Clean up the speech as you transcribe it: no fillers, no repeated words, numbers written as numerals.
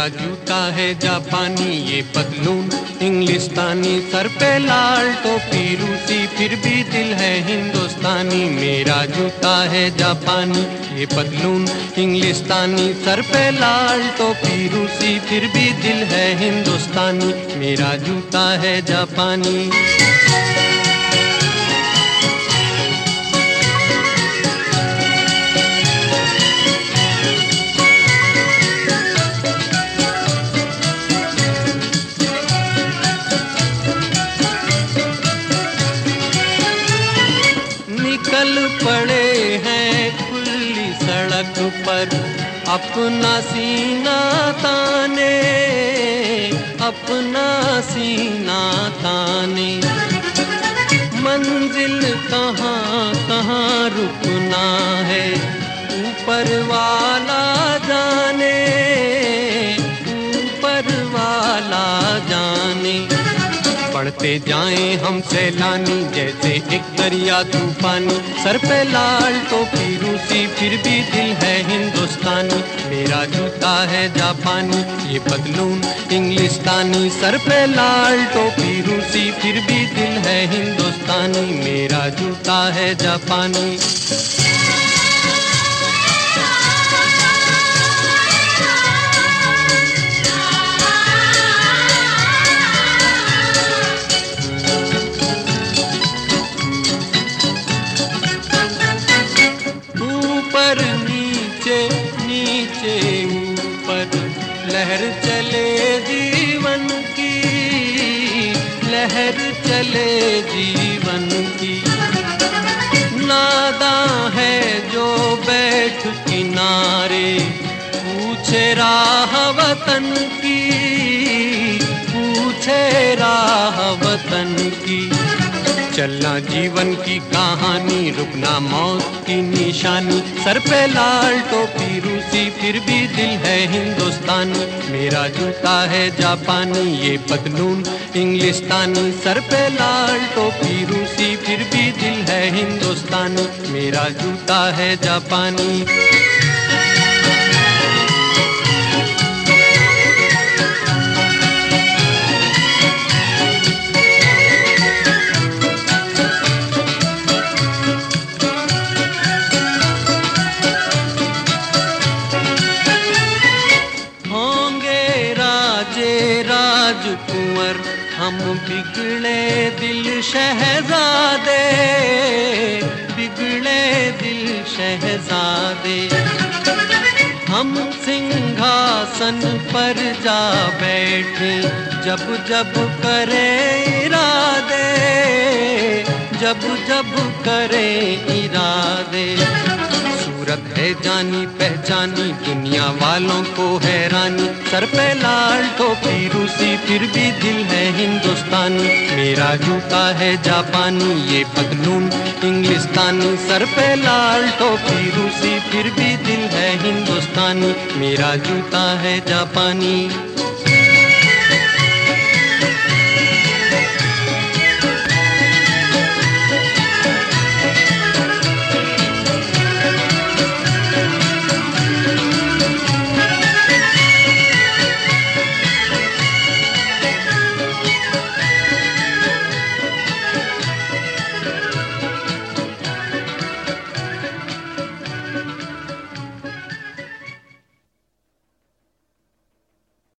मेरा जूता है जापानी, ये पतलून इंग्लिस्तानी, सर पे लाल टोपी रूसी, फिर भी दिल है हिंदुस्तानी। मेरा जूता है जापानी, ये पतलून इंग्लिस्तानी, सर पे लाल टोपी रूसी, फिर भी दिल है हिंदुस्तानी। मेरा जूता है जापानी। निकल पड़े हैं खुली सड़क पर, अपना सीना ताने, अपना सीना ताने। मंजिल कहाँ कहाँ रुकना है, ऊपर वाला जाने, ऊपर वाला जाने। बढ़ते जाएं हम सैलानी, जैसे एक दरिया तूफानी, सर पे लाल टोपी रूसी, फिर भी दिल है हिंदुस्तानी। मेरा जूता है जापानी, ये पतलून इंग्लिस्तानी, सर पे लाल टोपी रूसी, फिर भी दिल है हिंदुस्तानी। मेरा जूता है जापानी। ऊपर नीचे नीचे ऊपर, लहर चले जीवन की, लहर चले जीवन की। नादां है जो बैठ किनारे, पूछे राह वतन की, पूछे राह वतन की। चलना जीवन की कहानी, रुकना मौत की निशानी, सर पे लाल टोपी रूसी, फिर भी दिल है हिंदुस्तानी। मेरा जूता है जापानी, ये पतलून इंग्लिस्तानी, सर पे लाल टोपी रूसी, फिर भी दिल है हिंदुस्तानी। मेरा जूता है जापानी। राजकुंवर हम बिगड़े दिल शहजादे, बिगड़े दिल शहजादे। हम सिंहासन पर जा बैठे, जब जब करे इरादे, जब जब करे इरादे। सूरत है जानी पहचानी, दुनिया वालों को हैरानी, सर पे लाल टोपी रूसी, फिर भी दिल है हिंदुस्तानी। मेरा जूता है जापानी, ये पतलून इंग्लिस्तानी, सर पे लाल टोपी रूसी, फिर भी दिल है हिंदुस्तानी। मेरा जूता है जापानी।